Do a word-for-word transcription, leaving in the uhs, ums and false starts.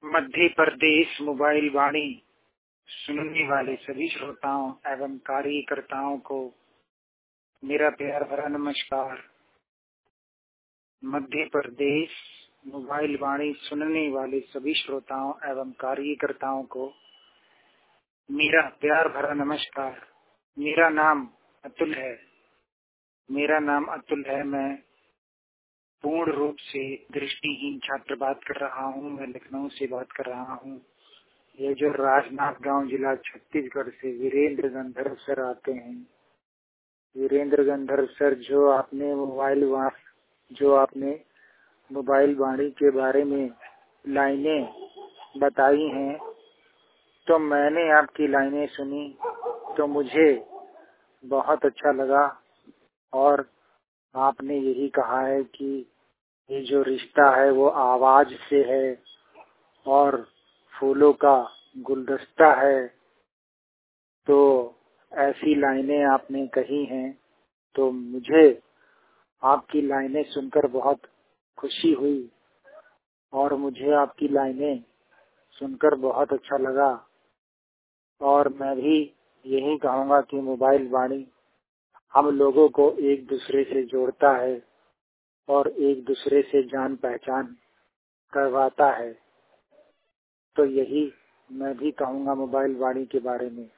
Madhya Pradesh mobile वाणी सुनने वाले सभी श्रोताओं एवं कार्यकर्ताओं को मेरा प्यार भरा नमस्कार। मध्य प्रदेश मोबाइल वाणी सुनने वाले सभी श्रोताओं एवं कार्यकर्ताओं को मेरा प्यार भरा नमस्कार। मेरा नाम अतुल है। मेरा नाम अतुल है। मैं पूर्ण रूप से दृष्टिहीन छात्र बात कर रहा हूँ। मैं लखनऊ से बात कर रहा हूँ। ये जो राजनांदगांव जिला छत्तीसगढ़ से वीरेंद्र गंधर्व सर आते हैं। वीरेंद्र गंधर्व सर, जो आपने मोबाइल वा जो आपने मोबाइल वाणी के बारे में लाइनें बताई हैं, तो मैंने आपकी लाइनें सुनी तो मुझे बहुत अच्छा लगा। और आपने यही कहा है कि ये जो रिश्ता है वो आवाज से है और फूलों का गुलदस्ता है। तो ऐसी लाइनें आपने कही हैं, तो मुझे आपकी लाइनें सुनकर बहुत खुशी हुई और मुझे आपकी लाइनें सुनकर बहुत अच्छा लगा। और मैं भी यही कहूँगा कि मोबाइल वाणी हम लोगों को एक दूसरे से जोड़ता है और एक दूसरे से जान पहचान करवाता है। तो यही मैं भी कहूँगा मोबाइल वाणी के बारे में।